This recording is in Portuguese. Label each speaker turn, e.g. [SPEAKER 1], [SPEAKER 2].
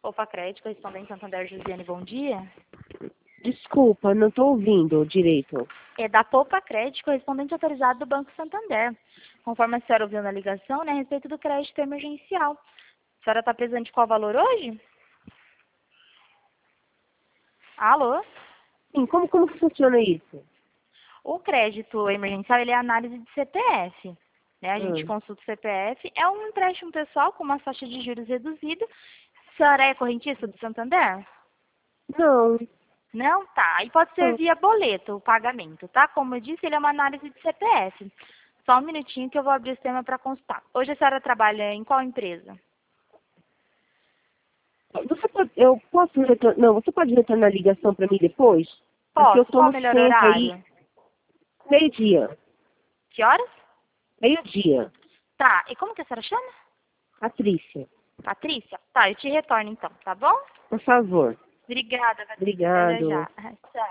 [SPEAKER 1] Opa Crédito, correspondente Santander Josiane, bom dia.
[SPEAKER 2] Desculpa, não estou ouvindo direito.
[SPEAKER 1] É da Poupa Crédito, correspondente autorizado do Banco Santander. Conforme a senhora ouviu na ligação, né, a respeito do crédito emergencial. A senhora está precisando de qual valor hoje? Alô?
[SPEAKER 2] Sim, como funciona isso?
[SPEAKER 1] O crédito emergencial, ele é análise de CPF. Né? A gente consulta o CPF. É um empréstimo pessoal com uma taxa de juros reduzida. A senhora é correntista do Santander?
[SPEAKER 2] Não.
[SPEAKER 1] Não? Tá. E pode ser via boleto o pagamento, tá? Como eu disse, ele é uma análise de CPF. Só um minutinho que eu vou abrir o sistema para consultar. Hoje a senhora trabalha em qual empresa?
[SPEAKER 2] Eu posso retornar? Não, você pode retornar a ligação para mim depois? Porque eu
[SPEAKER 1] Posso.
[SPEAKER 2] estou
[SPEAKER 1] Qual o
[SPEAKER 2] no
[SPEAKER 1] melhor
[SPEAKER 2] centro aí,
[SPEAKER 1] horário?
[SPEAKER 2] meio-dia.
[SPEAKER 1] Que horas?
[SPEAKER 2] Meio-dia.
[SPEAKER 1] Tá. E como que a senhora chama?
[SPEAKER 2] Patrícia,
[SPEAKER 1] Patrícia? Tá, eu te retorno então, tá bom?
[SPEAKER 2] por favor.
[SPEAKER 1] Obrigada, Patrícia. Até já
[SPEAKER 2] Obrigado.
[SPEAKER 1] já. Tchau.